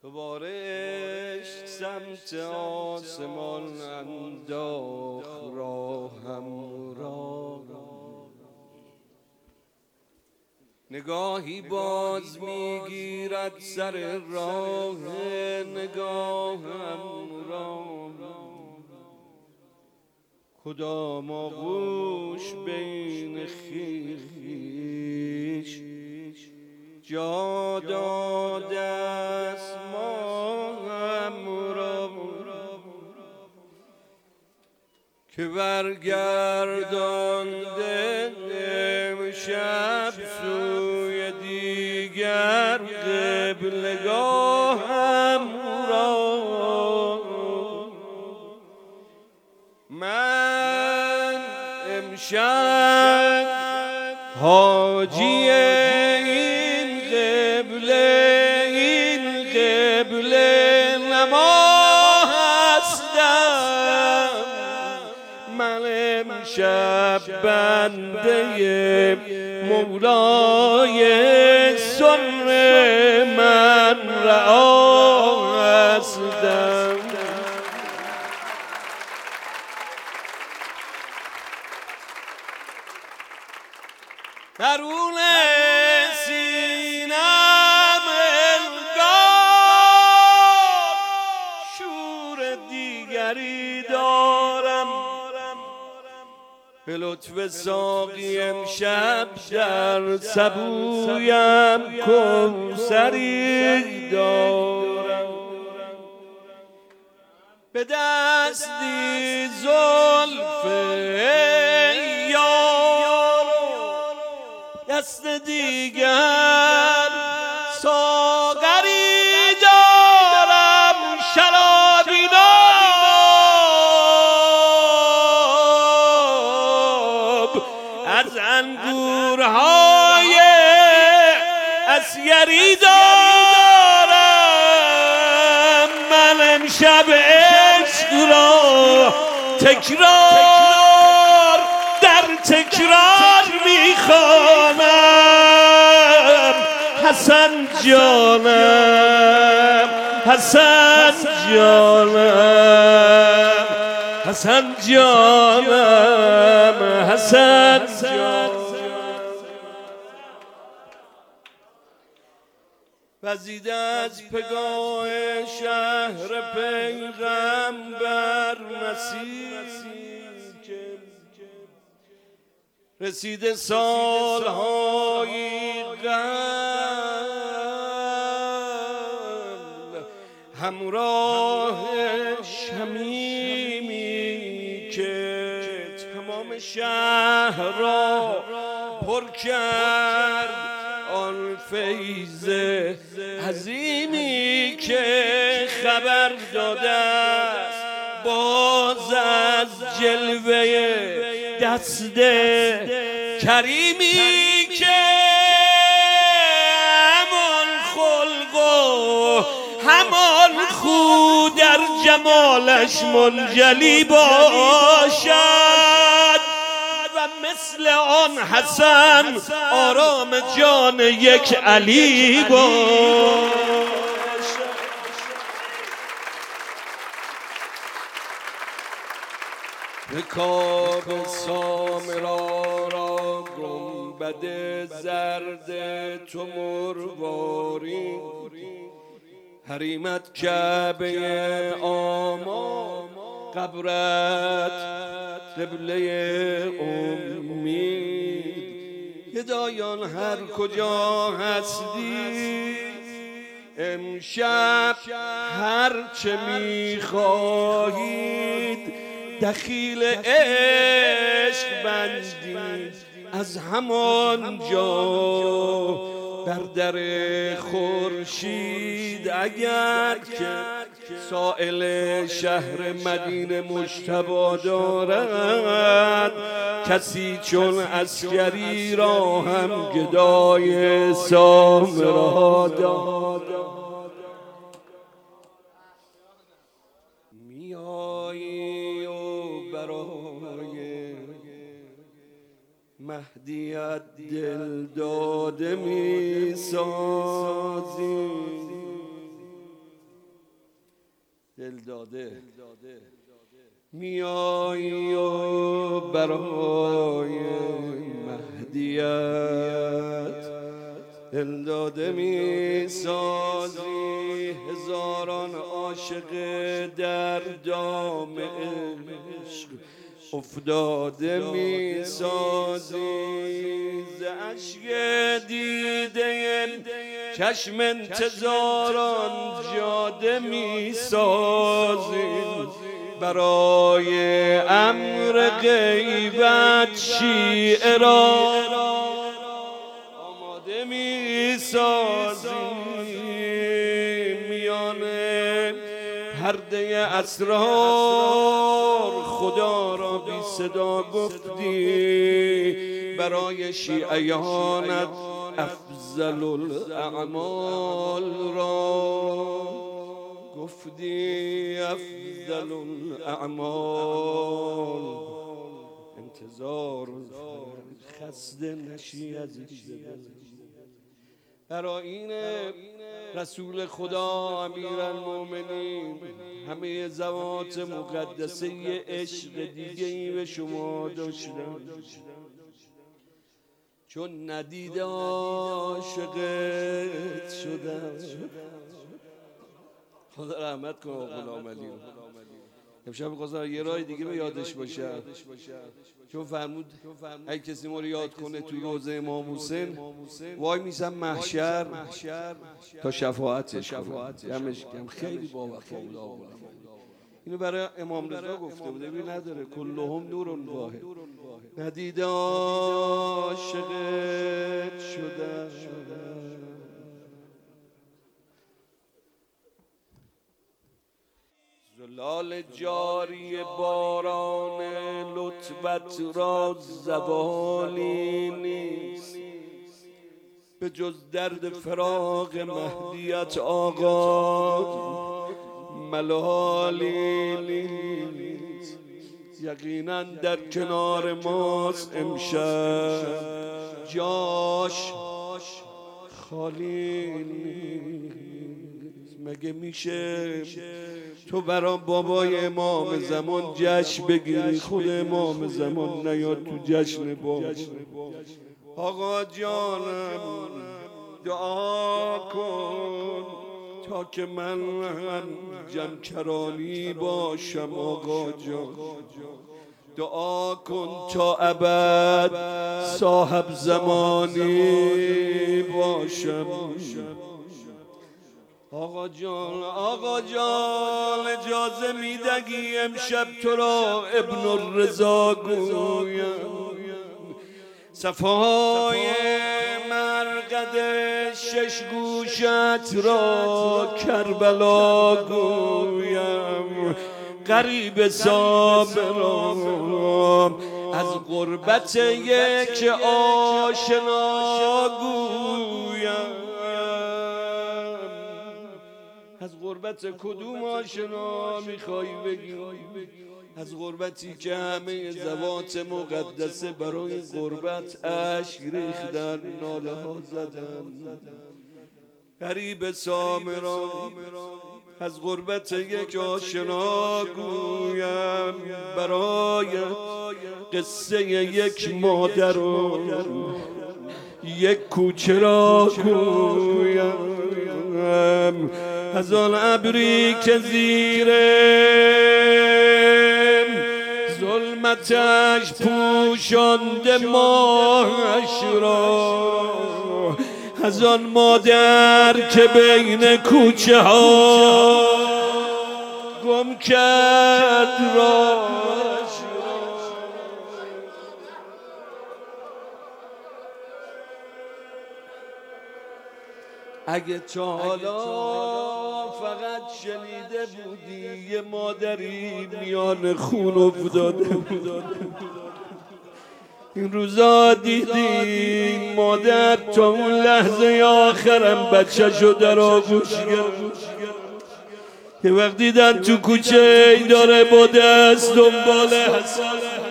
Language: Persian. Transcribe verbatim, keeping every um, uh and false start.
دوباره عشق سمت آسمان انداخت راهم را، نگاهی باز میگیرد سر راه نگاهم را، کدام آغوش بین خویش جا داده است ماهم را، که برگردانده امشب سوی دیگر قبلگاهم را. من امشب حاجی این قبله این قبله نما هستم، من امشب بنده مولای سر من رعا هستم. درون سینم انگار شور دیگری دارم، به لطف ساقی امشب در سبویم کوثری دارم، به دستی زلف یار دست دیگر ساغری دارم، شرابی ناب از انگورهای اسیری دارم. من امشب عشق را تکرار در تکرار میخوانم، حسن جانم حسن جانم حسن جانم حسن جانم. وزیده از پگاه شهر پیغمبر مسیح که رسیده سالهایی قبل، همراه شمیمی که تمام شهر را پر کرد، آن فیض عظیمی که خبر داده است باز از جلوه دست کریمی که همان خلق و همان خو در جمالش منجلی باشد، و مثل آن حسن آرام جان یک علی باشد. رکاب سامرا را گنبد زرد تو مرواری، حریمت کعبه آما قبرت قبله امید. گدایان هر کجا هستی امشب هر چه میخواهید دخیل عشق بندید، از همان جا بر در خورشید. اگر که سائل شهر مدینه مجتبی دارد، کسی چون عسکری را هم گدای سامرا داد. میایی و برای مهدیت دل داده می سازی، دل داده میایی و برای مهدیت دل داده میسازی، هزاران عاشق در دام عشق افتاده میسازی، ز اشک دیده چشم انتظاران جاده میسازی، برای امر غیبت شیعه را آماده میسازی، میانه پرده اسرار خدا را بی صدا گفتی، برای شیعیانت افضل الاعمال را گفتی، افضل الاعمال. انتظار خسته نشی از برای این رسول خدا امیرالمومنین همه ذوات مقدسه عشق دیگه ای به شما داشتن، چون ندید عاشقت شدم. خدا رحمت کنه غلام علی. امشب می‌خواستم یه راه دیگه به یادش باشم، چون فرمود اگه کسی ما رو یاد کنه توی روضه امام حسین وای میسم محشر تا شفاعتش کنم. دمش گرم، خیلی با وفا بود. اینو برای امام رضا گفته بود، ببین نداره کلهم نور واحد. ندید عاشقت شدم، زلال جاری باران لطفت را زوالی نیست، به جز درد فراق مهدیت آقا ملالی نیست. یقینا در کنار ماست امشب جاش خالی نیست. مگه میشه تو برا بابای امام زمان جشن بگیری، خود امام زمان نیاد تو جشن بابا؟ آقا جانم دعا کن تا که من جمکرانی باشم. آقا جان دعا کن تا ابد صاحب زمانی باشم. آقا جان آقا جان اجازه میدگی امشب تو را ابن الرضا گویم، صفای مرقد شش گوشت را کربلا گویم. غریب صابرم از غربت یک آشنا گویم. از غربت کدوم آشنا میخوای بگی؟ از غربتی که همه ذوات مقدسه برای غربت اشک ریختن، ناله ها زدن. غریب سامرا از غربت یک آشنا گویم، برای قصه یک مادر و یک کوچه را گویم. از آن ابری که زیر ظلمتش پوشانده ماهش را، از آن مادر که بین کوچه ها گم کرد راهش را. اگه تا حالا فقط شنیده بودی یه مادری میان خون افتاده بود، این روزا دیدی مادر تا اون لحظه آخرم بچه شو در آغوش گرفت. یه وقت دیدن تو کوچه ای داره با دست دنبال حسن